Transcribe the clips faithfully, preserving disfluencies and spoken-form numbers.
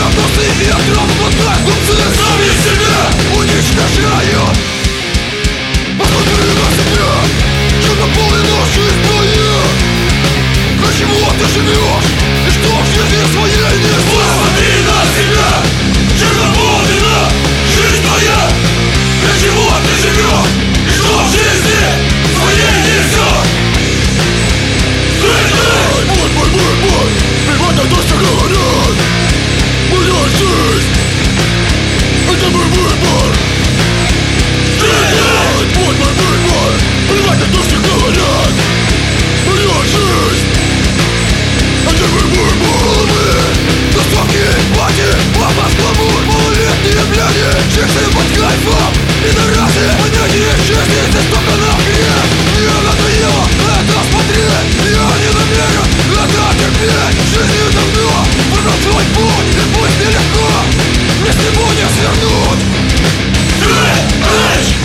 Градусы ветром глотают, глупцы сами себя уничтожают. Посмотри на себя, чем наполнена жизнь твоя. Для чего ты живешь и что в жизни своей несешь? Посмотри на себя, чем наполнена жизнь твоя. Для чего ты живешь и что в жизни своей несешь? Бой, бой, бой, бой, плевать на то, что говорят. Моя жизнь — это мой выбор. Стрелять! Вот мой выбор. Плевать на то, что говорят. Моя жизнь — это мой выбор. Головы, тусовки, пати, папа, гламур, малолетние бляди, чиксы под кайфом, пидорасы, понятие жизни, здесь только на грех. Мне надоело это смотреть, я не намерен это терпеть. Жизнью давно продолжать путь, и пусть нелегко, мне с него не свернуть. Стрелять!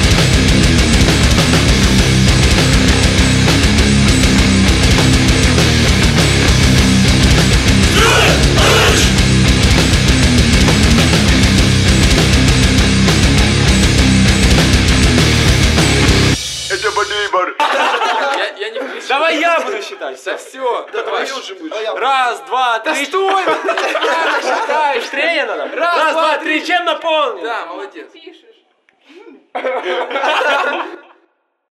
Это Бадыбар. Я, я не включу. Давай я буду считать. Да все, давай. Раз, два, три. Стой! Ты считаешь. Быстрее надо. Раз, Раз, два, два, три. Чем наполнен? Да, молодец. Пишешь.